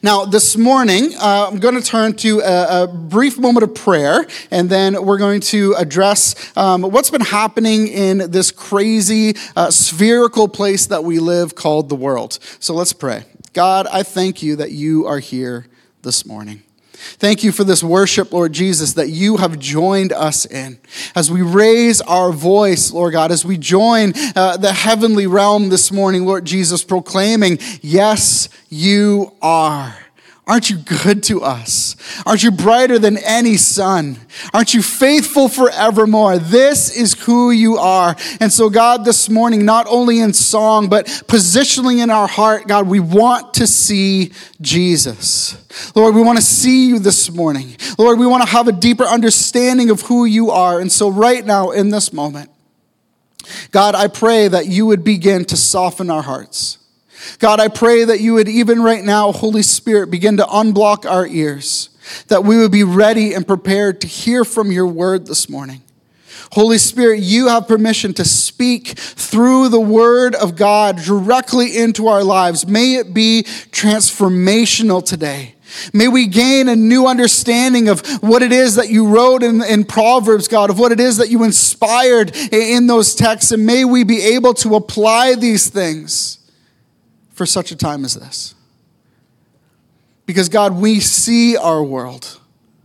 Now, this morning, I'm going to turn to a brief moment of prayer, and then we're going to address what's been happening in this crazy spherical place that we live called the world. So let's pray. God, I thank you that you are here this morning. Thank you for this worship, Lord Jesus, that you have joined us in. As we raise our voice, Lord God, as we join the heavenly realm this morning, Lord Jesus, proclaiming, yes, you are. Aren't you good to us? Aren't you brighter than any sun? Aren't you faithful forevermore? This is who you are. And so, God, this morning, not only in song, but positionally in our heart, God, we want to see Jesus. Lord, we want to see you this morning. Lord, we want to have a deeper understanding of who you are. And so right now, in this moment, God, I pray that you would begin to soften our hearts. God, I pray that you would even right now, Holy Spirit, begin to unblock our ears, that we would be ready and prepared to hear from your word this morning. Holy Spirit, you have permission to speak through the word of God directly into our lives. May it be transformational today. May we gain a new understanding of what it is that you wrote in Proverbs, God, of what it is that you inspired in those texts, and may we be able to apply these things for such a time as this. Because God, we see our world.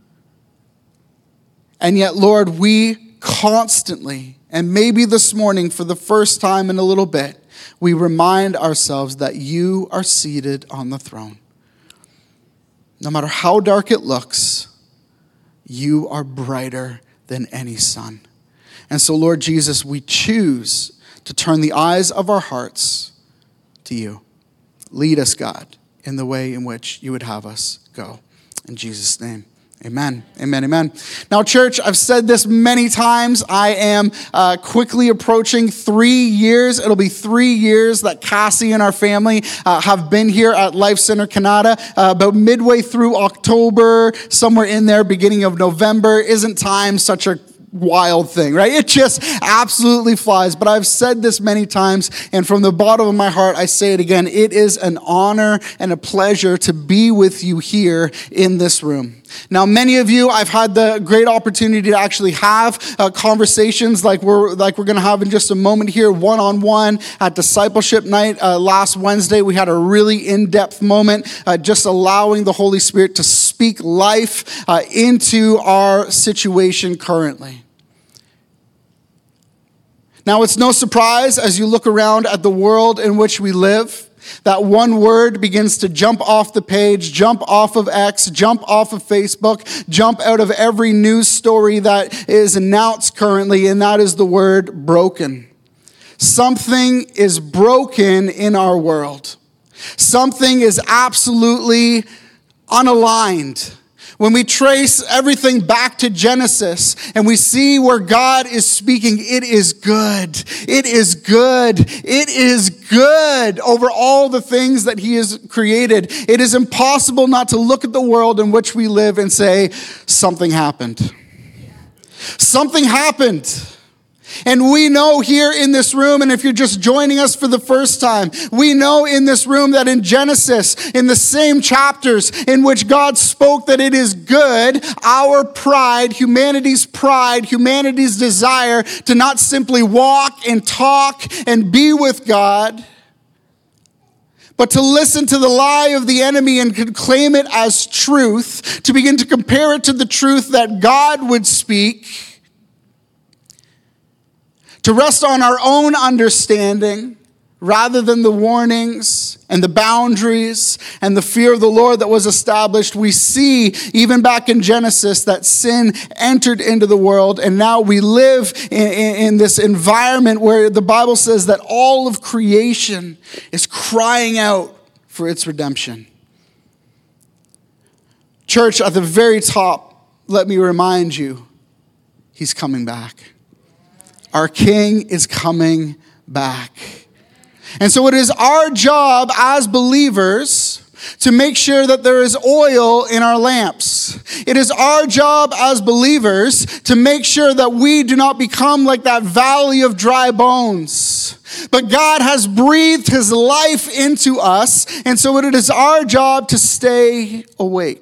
And yet, Lord, we constantly, and maybe this morning for the first time in a little bit, we remind ourselves that you are seated on the throne. No matter how dark it looks, you are brighter than any sun. And so, Lord Jesus, we choose to turn the eyes of our hearts to you. Lead us, God, in the way in which you would have us go. In Jesus' name, amen, amen, amen. Now, church, I've said this many times. I am quickly approaching 3 years. It'll be 3 years that Cassie and our family have been here at Life Center Canada. About midway through October, somewhere in there, beginning of November. Isn't time such a wild thing, right? It just absolutely flies. But I've said this many times, and from the bottom of my heart, I say it again. It is an honor and a pleasure to be with you here in this room. Now, many of you, I've had the great opportunity to actually have conversations like we're going to have in just a moment here, one-on-one at Discipleship Night last Wednesday. We had a really in-depth moment, just allowing the Holy Spirit to speak life into our situation currently. Now, it's no surprise as you look around at the world in which we live, that one word begins to jump off the page, jump off of X, jump off of Facebook, jump out of every news story that is announced currently, and that is the word broken. Something is broken in our world. Something is absolutely unaligned. When we trace everything back to Genesis and we see where God is speaking, it is good. It is good. It is good over all the things that he has created. It is impossible not to look at the world in which we live and say, something happened. Something happened. And we know here in this room, and if you're just joining us for the first time, we know in this room that in Genesis, in the same chapters in which God spoke that it is good, our pride, humanity's desire to not simply walk and talk and be with God, but to listen to the lie of the enemy and claim it as truth, to begin to compare it to the truth that God would speak, to rest on our own understanding rather than the warnings and the boundaries and the fear of the Lord that was established. We see, even back in Genesis, that sin entered into the world, and now we live in this environment where the Bible says that all of creation is crying out for its redemption. Church, at the very top, let me remind you, he's coming back. Our King is coming back. And so it is our job as believers to make sure that there is oil in our lamps. It is our job as believers to make sure that we do not become like that valley of dry bones. But God has breathed his life into us, and so it is our job to stay awake.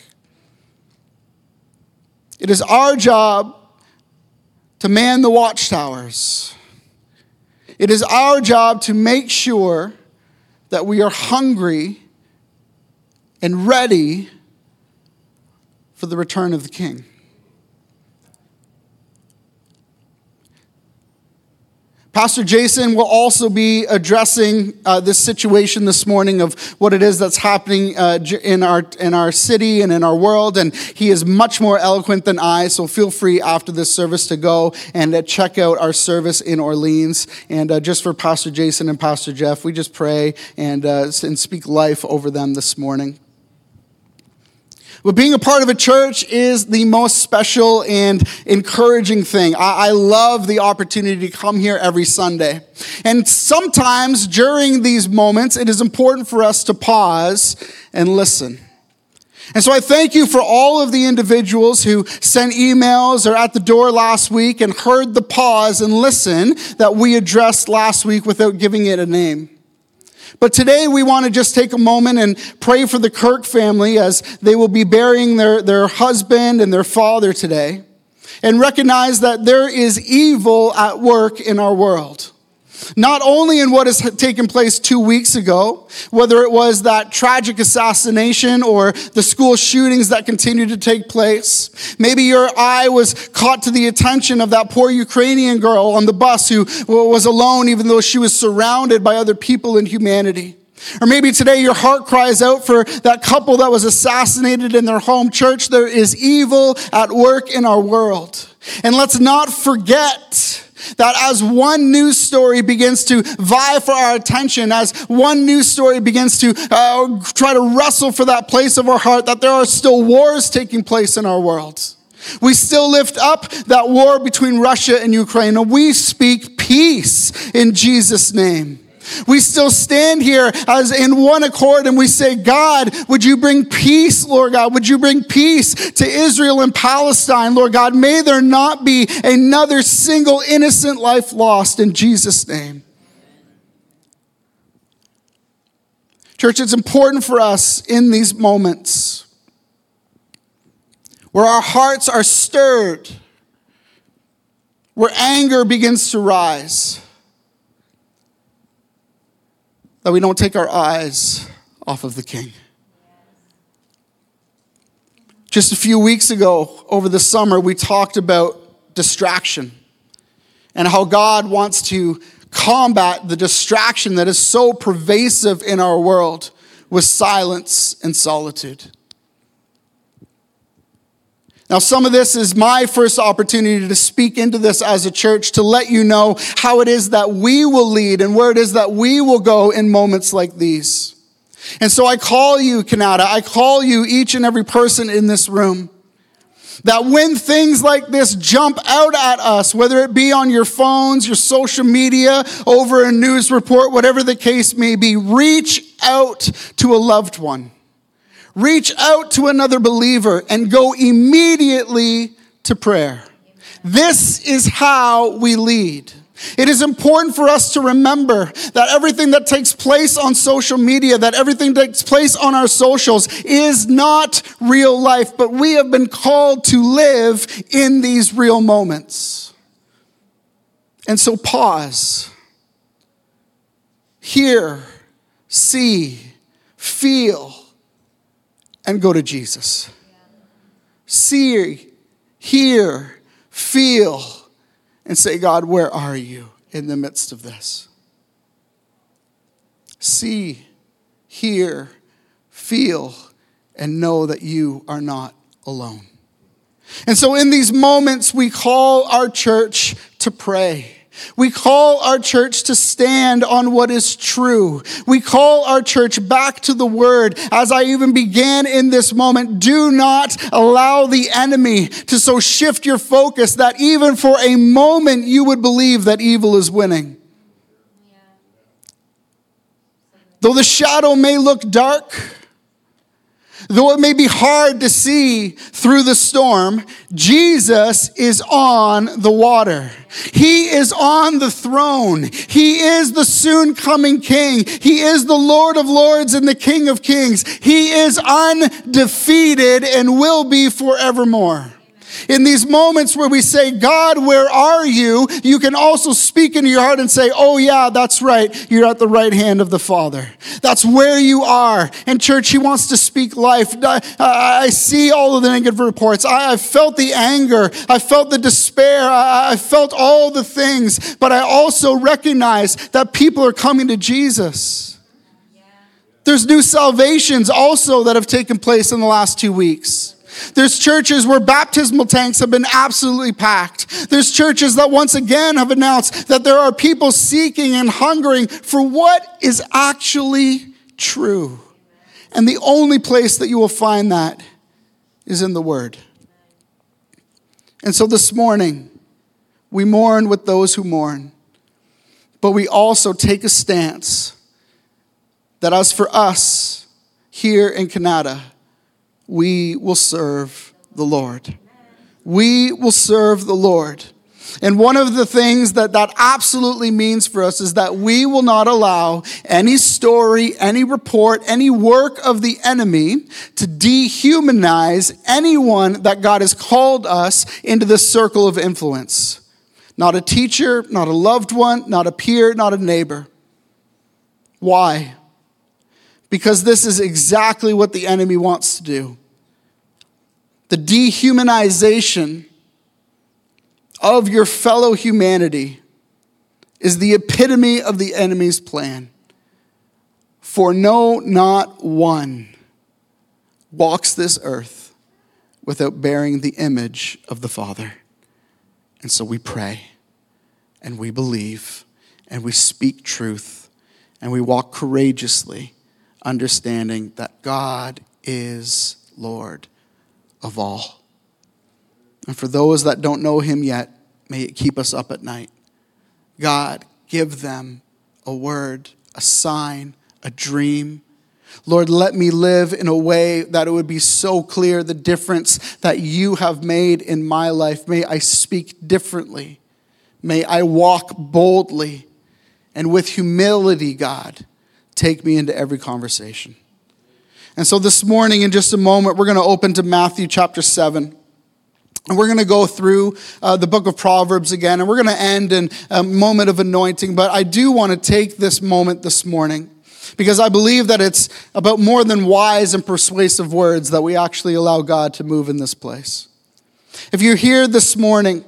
It is our job to man the watchtowers. It is our job to make sure that we are hungry and ready for the return of the King. Pastor Jason will also be addressing this situation this morning of what it is that's happening in our city and in our world, and he is much more eloquent than I, so feel free after this service to go and check out our service in Orleans. And just for Pastor Jason and Pastor Jeff, we just pray and speak life over them this morning. But being a part of a church is the most special and encouraging thing. I love the opportunity to come here every Sunday. And sometimes during these moments, it is important for us to pause and listen. And so I thank you for all of the individuals who sent emails or at the door last week and heard the pause and listen that we addressed last week without giving it a name. But today we want to just take a moment and pray for the Kirk family as they will be burying their husband and their father today, and recognize that there is evil at work in our world. Not only in what has taken place 2 weeks ago, whether it was that tragic assassination or the school shootings that continue to take place. Maybe your eye was caught to the attention of that poor Ukrainian girl on the bus who was alone even though she was surrounded by other people in humanity. Or maybe today your heart cries out for that couple that was assassinated in their home church. There is evil at work in our world. And let's not forget that as one news story begins to vie for our attention, as one news story begins to try to wrestle for that place of our heart, that there are still wars taking place in our world. We still lift up that war between Russia and Ukraine, and we speak peace in Jesus' name. We still stand here as in one accord and we say, God, would you bring peace, Lord God? Would you bring peace to Israel and Palestine, Lord God? May there not be another single innocent life lost in Jesus' name. Church, it's important for us in these moments where our hearts are stirred, where anger begins to rise, that we don't take our eyes off of the King. Just a few weeks ago, over the summer, we talked about distraction and how God wants to combat the distraction that is so pervasive in our world with silence and solitude. Now, some of this is my first opportunity to speak into this as a church, to let you know how it is that we will lead and where it is that we will go in moments like these. And so I call you, Canada, I call you, each and every person in this room, that when things like this jump out at us, whether it be on your phones, your social media, over a news report, whatever the case may be, reach out to a loved one. Reach out to another believer and go immediately to prayer. This is how we lead. It is important for us to remember that everything that takes place on social media, that everything that takes place on our socials is not real life, but we have been called to live in these real moments. And so pause, hear, see, feel, and go to Jesus. See, hear, feel, and say, God, where are you in the midst of this? See, hear, feel, and know that you are not alone. And so in these moments, we call our church to pray. We call our church to stand on what is true. We call our church back to the word. As I even began in this moment, do not allow the enemy to so shift your focus that even for a moment you would believe that evil is winning. Though the shadow may look dark, Though it may be hard to see through the storm, Jesus is on the water. He is on the throne. He is the soon coming King. He is the Lord of Lords and the King of Kings. He is undefeated and will be forevermore. In these moments where we say, God, where are you? You can also speak into your heart and say, oh yeah, that's right. You're at the right hand of the Father. That's where you are. And church, he wants to speak life. I see all of the negative reports. I felt the anger. I felt the despair. I felt all the things. But I also recognize that people are coming to Jesus. There's new salvations also that have taken place in the last 2 weeks. There's churches where baptismal tanks have been absolutely packed. There's churches that once again have announced that there are people seeking and hungering for what is actually true. And the only place that you will find that is in the Word. And so this morning, we mourn with those who mourn, but we also take a stance that as for us here in Canada, we will serve the Lord. We will serve the Lord. And one of the things that absolutely means for us is that we will not allow any story, any report, any work of the enemy to dehumanize anyone that God has called us into this circle of influence. Not a teacher, not a loved one, not a peer, not a neighbor. Why? Because this is exactly what the enemy wants to do. The dehumanization of your fellow humanity is the epitome of the enemy's plan. For no, not one walks this earth without bearing the image of the Father. And so we pray, and we believe, and we speak truth, and we walk courageously, understanding that God is Lord of all. And for those that don't know him yet, may it keep us up at night. God, give them a word, a sign, a dream. Lord, let me live in a way that it would be so clear the difference that you have made in my life. May I speak differently. May I walk boldly. And with humility, God, take me into every conversation. And so this morning, in just a moment, we're going to open to Matthew chapter 7. And we're going to go through the book of Proverbs again. And we're going to end in a moment of anointing. But I do want to take this moment this morning because I believe that it's about more than wise and persuasive words that we actually allow God to move in this place. If you're here this morning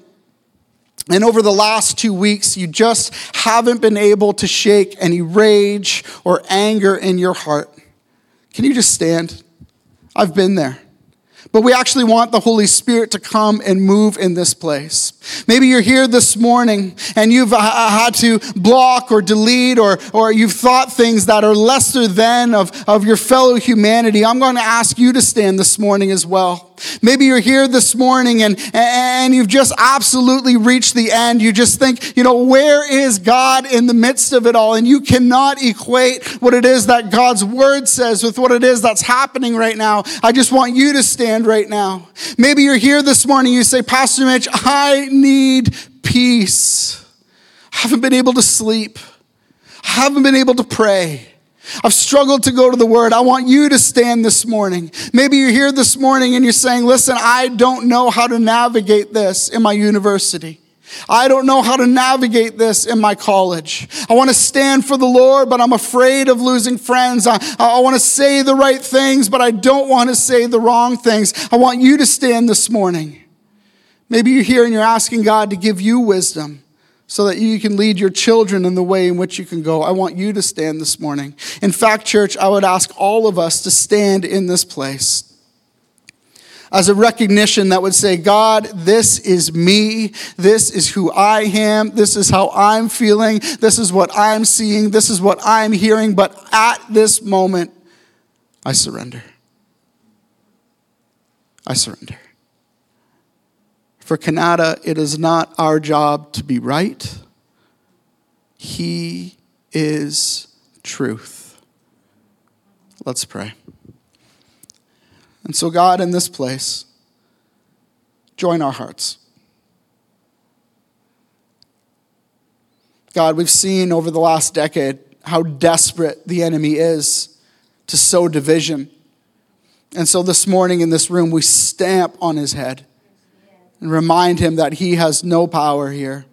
and over the last 2 weeks, you just haven't been able to shake any rage or anger in your heart, can you just stand? I've been there. But we actually want the Holy Spirit to come and move in this place. Maybe you're here this morning and you've had to block or delete or you've thought things that are lesser than of your fellow humanity. I'm going to ask you to stand this morning as well. Maybe you're here this morning and you've just absolutely reached the end. You just think, where is God in the midst of it all? And you cannot equate what it is that God's word says with what it is that's happening right now. I just want you to stand right now. Maybe you're here this morning, you say, Pastor Mitch, I need peace. I haven't been able to sleep. I haven't been able to pray. I've struggled to go to the Word. I want you to stand this morning. Maybe you're here this morning and you're saying, listen, I don't know how to navigate this in my university. I don't know how to navigate this in my college. I want to stand for the Lord, but I'm afraid of losing friends. I want to say the right things, but I don't want to say the wrong things. I want you to stand this morning. Maybe you're here and you're asking God to give you wisdom so that you can lead your children in the way in which you can go. I want you to stand this morning. In fact, church, I would ask all of us to stand in this place as a recognition that would say, God, this is me. This is who I am. This is how I'm feeling. This is what I'm seeing. This is what I'm hearing. But at this moment, I surrender. I surrender. For Canada, it is not our job to be right. He is truth. Let's pray. And so, God, in this place, join our hearts. God, we've seen over the last decade how desperate the enemy is to sow division. And so this morning in this room, we stamp on his head and remind him that he has no power here.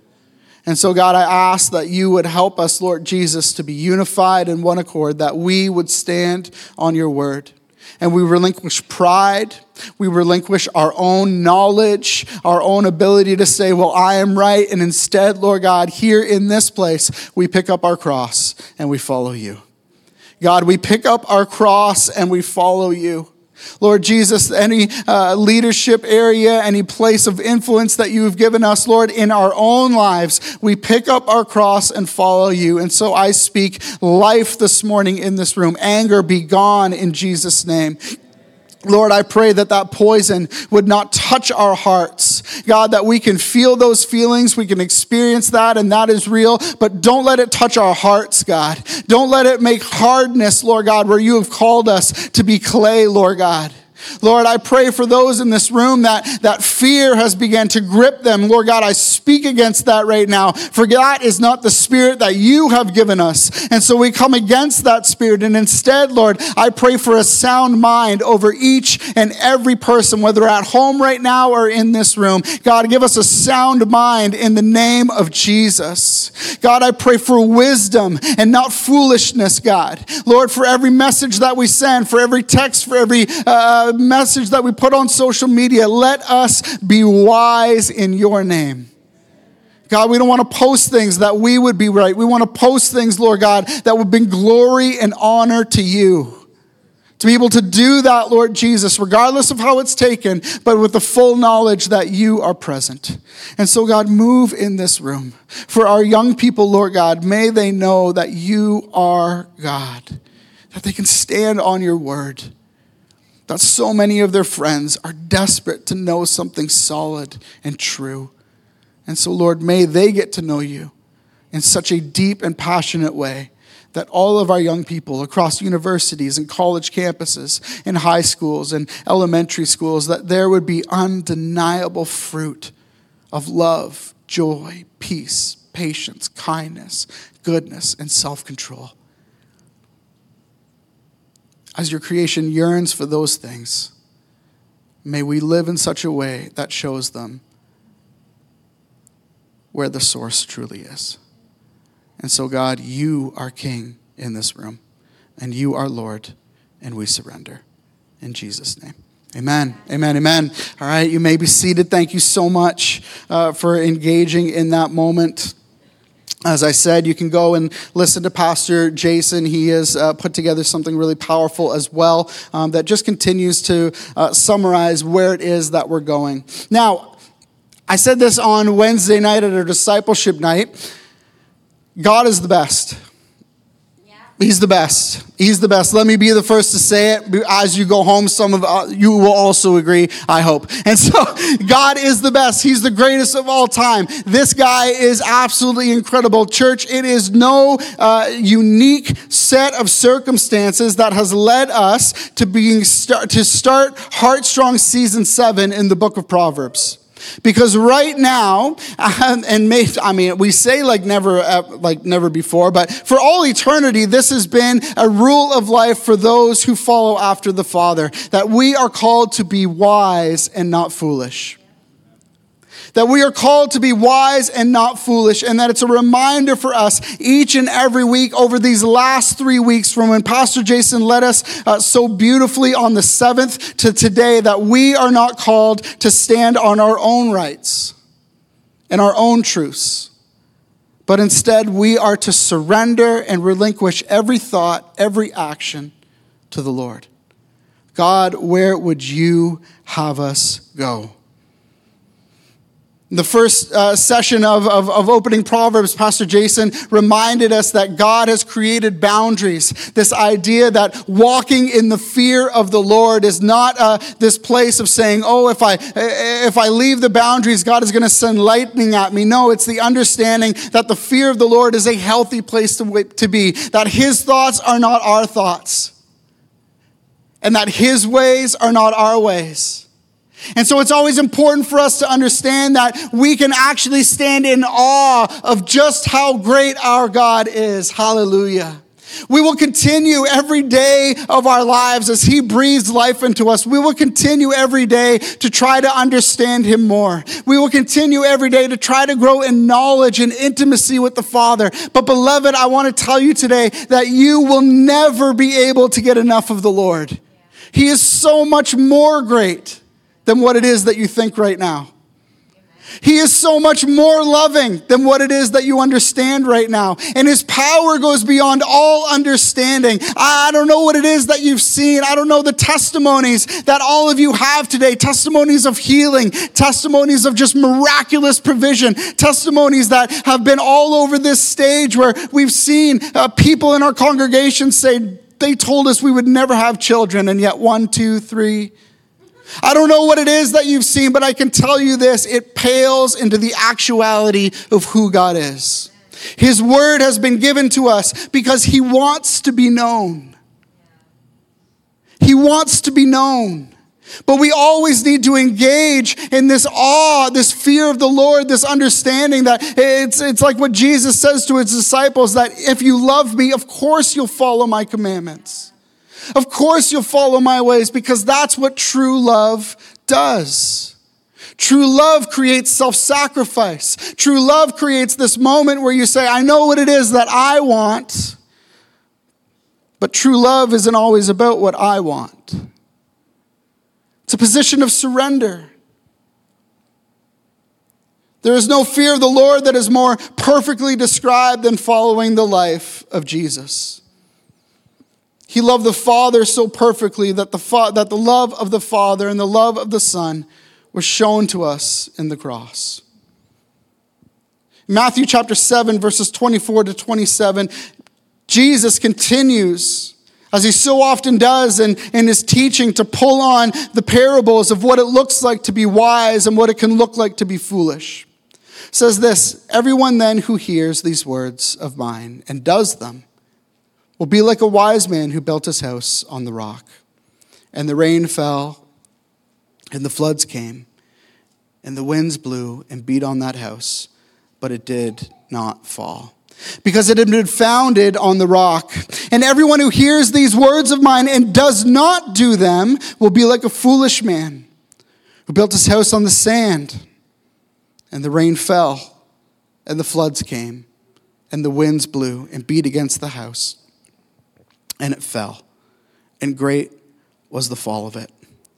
And so, God, I ask that you would help us, Lord Jesus, to be unified in one accord, that we would stand on your word. And we relinquish pride. We relinquish our own knowledge, our own ability to say, well, I am right. And instead, Lord God, here in this place, we pick up our cross and we follow you. God, we pick up our cross and we follow you. Lord Jesus, any leadership area, any place of influence that you have given us, Lord, in our own lives, we pick up our cross and follow you. And so I speak life this morning in this room. Anger be gone in Jesus' name. Lord, I pray that that poison would not touch our hearts. God, that we can feel those feelings, we can experience that, and that is real, but don't let it touch our hearts, God. Don't let it make hardness, Lord God, where you have called us to be clay, Lord God. Lord, I pray for those in this room that fear has begun to grip them. Lord God, I speak against that right now. For that is not the spirit that you have given us. And so we come against that spirit. And instead, Lord, I pray for a sound mind over each and every person, whether at home right now or in this room. God, give us a sound mind in the name of Jesus. God, I pray for wisdom and not foolishness, God. Lord, for every message that we send, for every text, for every message that we put on social media, let us be wise in your name. God, we don't want to post things that we would be right. We want to post things, Lord God, that would bring glory and honor to you. To be able to do that, Lord Jesus, regardless of how it's taken, but with the full knowledge that you are present. And so, God, move in this room. For our young people, Lord God, may they know that you are God, that they can stand on your word. That so many of their friends are desperate to know something solid and true. And so, Lord, may they get to know you in such a deep and passionate way that all of our young people across universities and college campuses and high schools and elementary schools, that there would be undeniable fruit of love, joy, peace, patience, kindness, goodness, and self-control. As your creation yearns for those things, may we live in such a way that shows them where the source truly is. And so, God, you are King in this room, and you are Lord, and we surrender. In Jesus' name. Amen. Amen. Amen. All right, you may be seated. Thank you so much for engaging in that moment. As I said, you can go and listen to Pastor Jason. He has put together something really powerful as well that just continues to summarize where it is that we're going. Now, I said this on Wednesday night at our discipleship night. God is the best. He's the best. He's the best. Let me be the first to say it. As you go home, some of you will also agree, I hope. And so, God is the best. He's the greatest of all time. This guy is absolutely incredible. Church, it is no unique set of circumstances that has led us to start Heartstrong Season 7 in the book of Proverbs. Because right now, we say like never before, but for all eternity, this has been a rule of life for those who follow after the Father, that we are called to be wise and not foolish. That we are called to be wise and not foolish, and that it's a reminder for us each and every week over these last 3 weeks from when Pastor Jason led us so beautifully on the 7th to today, that we are not called to stand on our own rights and our own truths, but instead we are to surrender and relinquish every thought, every action to the Lord. God, where would you have us go? The first session of opening Proverbs, Pastor Jason reminded us that God has created boundaries. This idea that walking in the fear of the Lord is not this place of saying, oh, if I leave the boundaries, God is going to send lightning at me. No, it's the understanding that the fear of the Lord is a healthy place to be, that his thoughts are not our thoughts. and that his ways are not our ways. And so it's always important for us to understand that we can actually stand in awe of just how great our God is. Hallelujah. We will continue every day of our lives as he breathes life into us. We will continue every day to try to understand him more. We will continue every day to try to grow in knowledge and intimacy with the Father. But beloved, I want to tell you today that you will never be able to get enough of the Lord. He is so much more great than what it is that you think right now. He is so much more loving than what it is that you understand right now. And his power goes beyond all understanding. I don't know what it is that you've seen. I don't know the testimonies that all of you have today. Testimonies of healing. Testimonies of just miraculous provision. Testimonies that have been all over this stage where we've seen people in our congregation say, they told us we would never have children. And yet 1, 2, 3... I don't know what it is that you've seen, but I can tell you this, it pales into the actuality of who God is. His word has been given to us because he wants to be known. He wants to be known. But we always need to engage in this awe, this fear of the Lord, this understanding that it's like what Jesus says to his disciples, that if you love me, of course you'll follow my commandments. Of course you'll follow my ways, because that's what true love does. True love creates self-sacrifice. True love creates this moment where you say, I know what it is that I want, but true love isn't always about what I want. It's a position of surrender. There is no fear of the Lord that is more perfectly described than following the life of Jesus. He loved the Father so perfectly that the love of the Father and the love of the Son was shown to us in the cross. Matthew chapter 7, verses 24 to 27, Jesus continues, as he so often does in his teaching, to pull on the parables of what it looks like to be wise and what it can look like to be foolish. It says this, everyone then who hears these words of mine and does them will be like a wise man who built his house on the rock. And the rain fell, and the floods came, and the winds blew and beat on that house, but it did not fall, because it had been founded on the rock. And everyone who hears these words of mine and does not do them will be like a foolish man who built his house on the sand. And the rain fell, and the floods came, and the winds blew and beat against the house. And it fell, and great was the fall of it.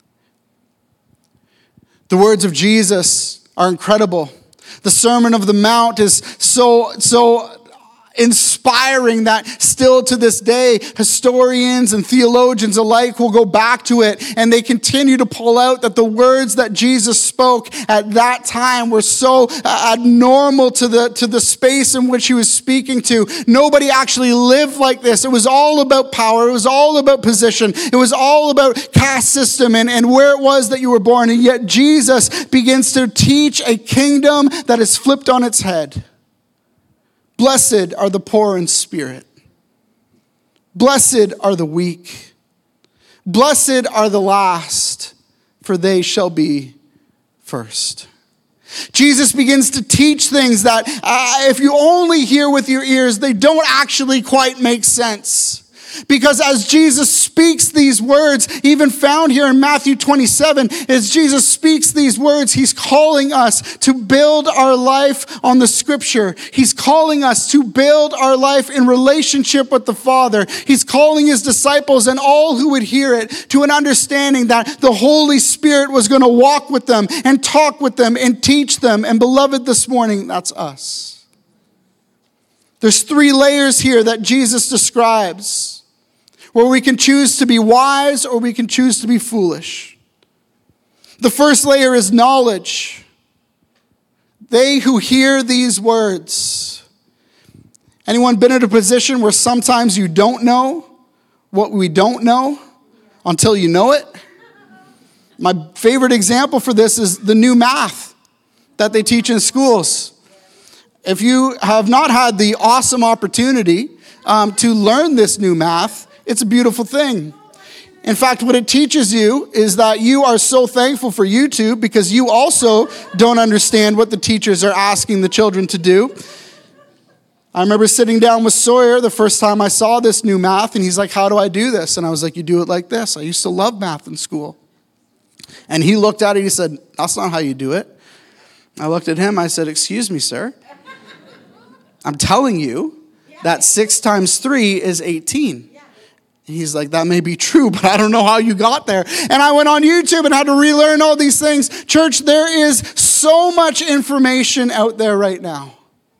The words of Jesus are incredible. The Sermon of the Mount is so inspiring that still to this day, historians and theologians alike will go back to it, and they continue to pull out that the words that Jesus spoke at that time were so abnormal to the space in which he was speaking to. Nobody actually lived like this. It was all about power. It was all about position. It was all about caste system and where it was that you were born. And yet Jesus begins to teach a kingdom that is flipped on its head. Blessed are the poor in spirit. Blessed are the weak. Blessed are the last, for they shall be first. Jesus begins to teach things that if you only hear with your ears, they don't actually quite make sense. Because as Jesus speaks these words, even found here in Matthew 27, as Jesus speaks these words, he's calling us to build our life on the scripture. He's calling us to build our life in relationship with the Father. He's calling his disciples and all who would hear it to an understanding that the Holy Spirit was going to walk with them and talk with them and teach them. And beloved, this morning, that's us. There's 3 layers here that Jesus describes, where we can choose to be wise or we can choose to be foolish. The first layer is knowledge. They who hear these words. Anyone been in a position where sometimes you don't know what we don't know until you know it? My favorite example for this is the new math that they teach in schools. If you have not had the awesome opportunity to learn this new math, it's a beautiful thing. In fact, what it teaches you is that you are so thankful for YouTube because you also don't understand what the teachers are asking the children to do. I remember sitting down with Sawyer the first time I saw this new math, and he's like, how do I do this? And I was like, you do it like this. I used to love math in school. And he looked at it, he said, that's not how you do it. I looked at him, I said, excuse me, sir. I'm telling you that 6 times 3 is 18. And he's like, that may be true, but I don't know how you got there. And I went on YouTube and had to relearn all these things. Church, there is so much information out there right now.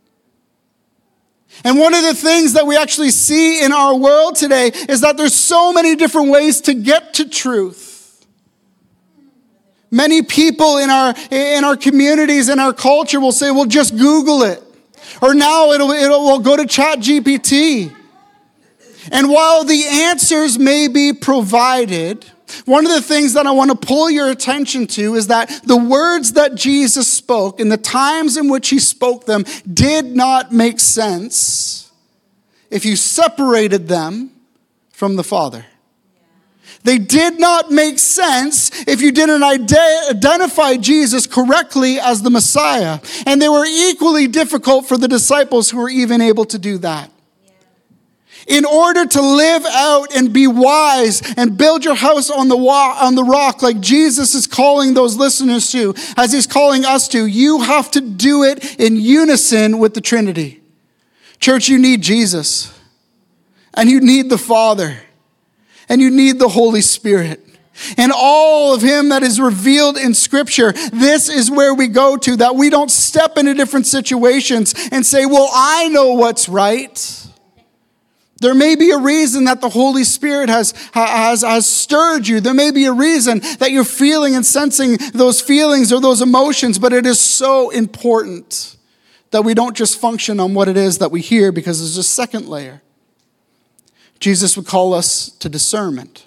And one of the things that we actually see in our world today is that there's so many different ways to get to truth. Many people in our communities, in our culture will say, well, just Google it. Or now we'll go to ChatGPT. And while the answers may be provided, one of the things that I want to pull your attention to is that the words that Jesus spoke and the times in which he spoke them did not make sense if you separated them from the Father. They did not make sense if you didn't identify Jesus correctly as the Messiah. And they were equally difficult for the disciples who were even able to do that. In order to live out and be wise and build your house on the rock like Jesus is calling those listeners to, as he's calling us to, you have to do it in unison with the Trinity. Church, you need Jesus. And you need the Father. And you need the Holy Spirit. And all of him that is revealed in Scripture, this is where we go to, that we don't step into different situations and say, well, I know what's right. There may be a reason that the Holy Spirit has stirred you. There may be a reason that you're feeling and sensing those feelings or those emotions, but it is so important that we don't just function on what it is that we hear, because there's a second layer. Jesus would call us to discernment.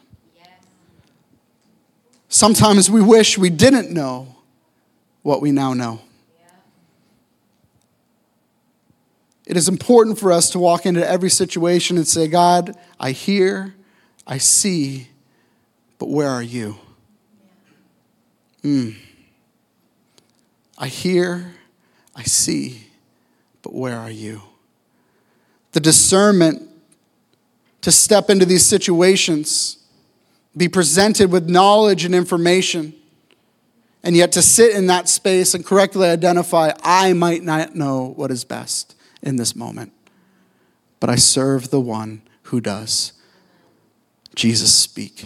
Sometimes we wish we didn't know what we now know. It is important for us to walk into every situation and say, God, I hear, I see, but where are you? I hear, I see, but where are you? The discernment to step into these situations, be presented with knowledge and information, and yet to sit in that space and correctly identify, I might not know what is best in this moment, but I serve the one who does. Jesus, speak.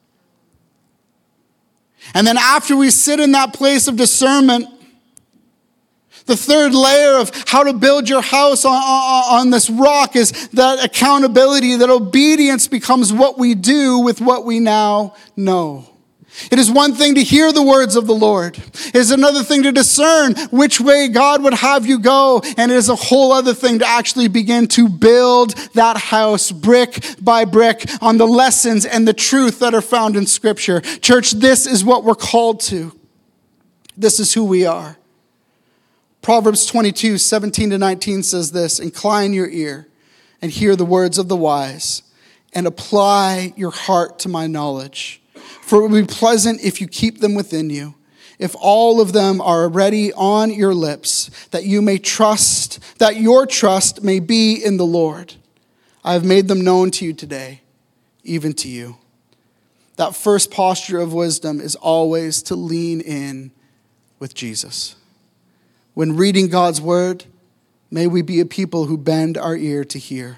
And then after we sit in that place of discernment, the third layer of how to build your house on this rock is that accountability, that obedience becomes what we do with what we now know. It is one thing to hear the words of the Lord. It is another thing to discern which way God would have you go. And it is a whole other thing to actually begin to build that house brick by brick on the lessons and the truth that are found in Scripture. Church, this is what we're called to. This is who we are. Proverbs 22, 17-19 says this, incline your ear and hear the words of the wise, and apply your heart to my knowledge. For it will be pleasant if you keep them within you, if all of them are already on your lips, that you may trust, that your trust may be in the Lord. I have made them known to you today, even to you. That first posture of wisdom is always to lean in with Jesus. When reading God's word, may we be a people who bend our ear to hear.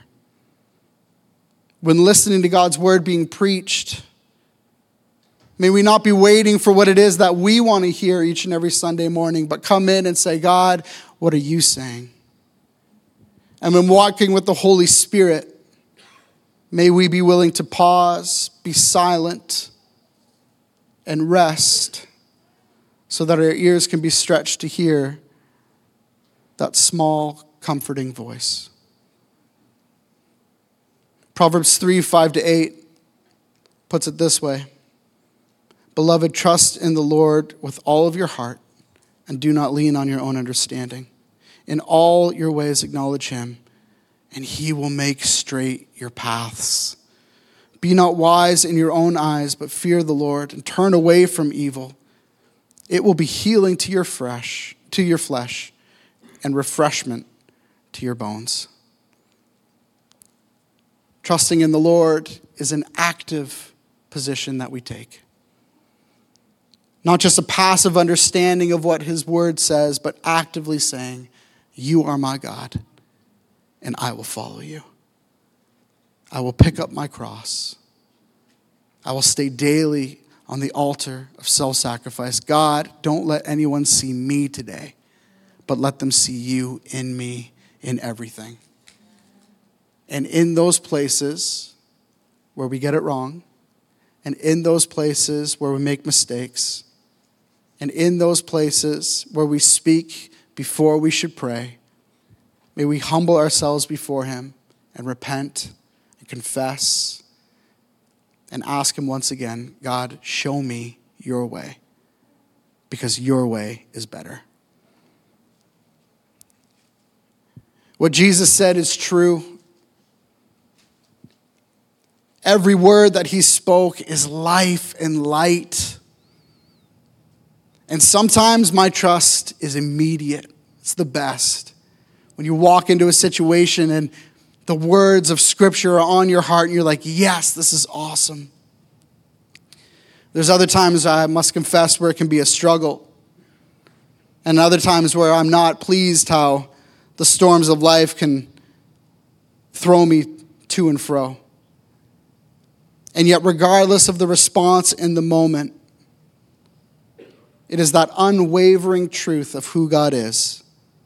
When listening to God's word being preached, may we not be waiting for what it is that we want to hear each and every Sunday morning, but come in and say, God, what are you saying? And when walking with the Holy Spirit, may we be willing to pause, be silent, and rest so that our ears can be stretched to hear that small, comforting voice. Proverbs 3, 5-8 puts it this way. Beloved, trust in the Lord with all of your heart and do not lean on your own understanding. In all your ways acknowledge him, and he will make straight your paths. Be not wise in your own eyes, but fear the Lord and turn away from evil. It will be healing to your flesh and refreshment to your bones. Trusting in the Lord is an active position that we take. Not just a passive understanding of what his word says, but actively saying, you are my God, and I will follow you. I will pick up my cross. I will stay daily on the altar of self-sacrifice. God, don't let anyone see me today, but let them see you in me, in everything. And in those places where we get it wrong, and in those places where we make mistakes, and in those places where we speak before we should pray, may we humble ourselves before him and repent and confess and ask him once again, God, show me your way, because your way is better. What Jesus said is true. Every word that he spoke is life and light. And sometimes my trust is immediate. It's the best. When you walk into a situation and the words of Scripture are on your heart and you're like, yes, this is awesome. There's other times, I must confess, where it can be a struggle. And other times where I'm not pleased how the storms of life can throw me to and fro. And yet, regardless of the response in the moment, it is that unwavering truth of who God is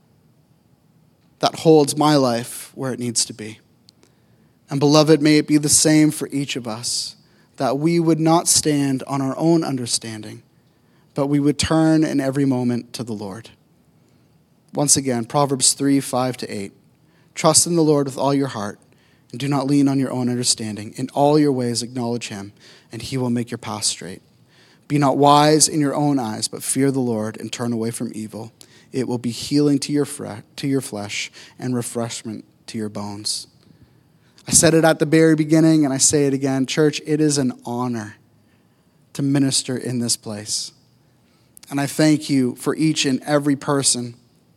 that holds my life where it needs to be. And beloved, may it be the same for each of us, that we would not stand on our own understanding, but we would turn in every moment to the Lord. Once again, Proverbs 3:5-8. Trust in the Lord with all your heart, and do not lean on your own understanding. In all your ways acknowledge him, and he will make your path straight. Be not wise in your own eyes, but fear the Lord and turn away from evil. It will be healing to your flesh and refreshment to your bones. I said it at the very beginning, and I say it again. Church, it is an honor to minister in this place. And I thank you for each and every person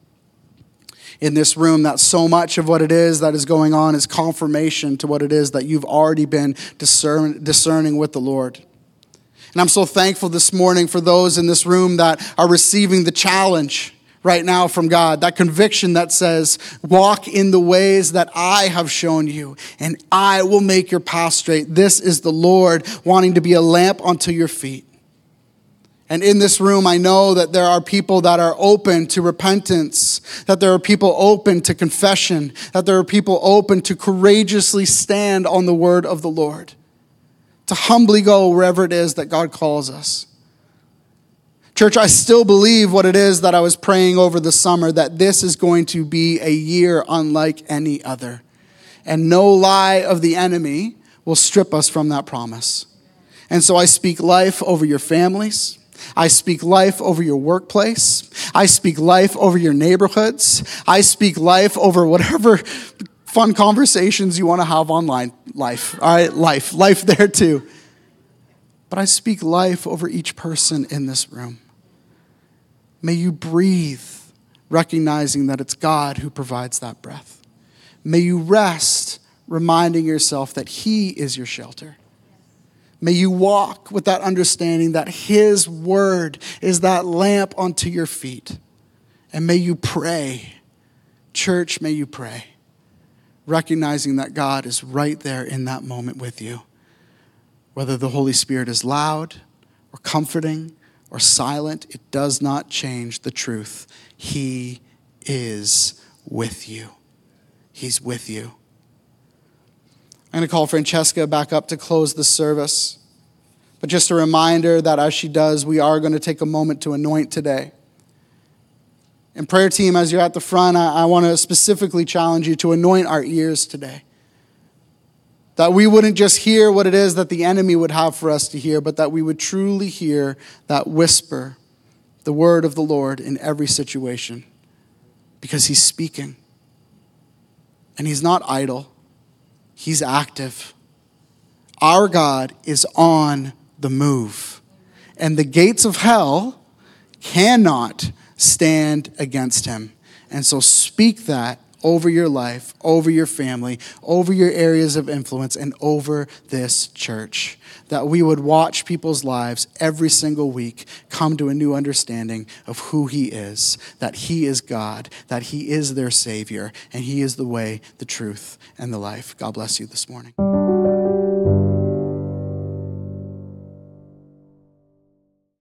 in this room, that so much of what it is that is going on is confirmation to what it is that you've already been discerning with the Lord. And I'm so thankful this morning for those in this room that are receiving the challenge right now from God, that conviction that says, walk in the ways that I have shown you, and I will make your path straight. This is the Lord wanting to be a lamp unto your feet. And in this room, I know that there are people that are open to repentance, that there are people open to confession, that there are people open to courageously stand on the word of the Lord, to humbly go wherever it is that God calls us. Church, I still believe what it is that I was praying over the summer, that this is going to be a year unlike any other. And no lie of the enemy will strip us from that promise. And so I speak life over your families. I speak life over your workplace. I speak life over your neighborhoods. I speak life over whatever fun conversations you want to have online. Life, all right? Life there too. But I speak life over each person in this room. May you breathe, recognizing that it's God who provides that breath. May you rest, reminding yourself that he is your shelter. May you walk with that understanding that his word is that lamp unto your feet. And may you pray. Church, may you pray, recognizing that God is right there in that moment with you. Whether the Holy Spirit is loud or comforting or silent, it does not change the truth. He is with you. He's with you. I'm going to call Francesca back up to close the service. But just a reminder that as she does, we are going to take a moment to anoint today. And prayer team, as you're at the front, I want to specifically challenge you to anoint our ears today. That we wouldn't just hear what it is that the enemy would have for us to hear, but that we would truly hear that whisper, the word of the Lord in every situation. Because he's speaking. And he's not idle. He's active. Our God is on the move. And the gates of hell cannot stand against him. And so speak that over your life, over your family, over your areas of influence, and over this church. That we would watch people's lives every single week come to a new understanding of who he is, that he is God, that he is their Savior, and he is the way, the truth, and the life. God bless you this morning.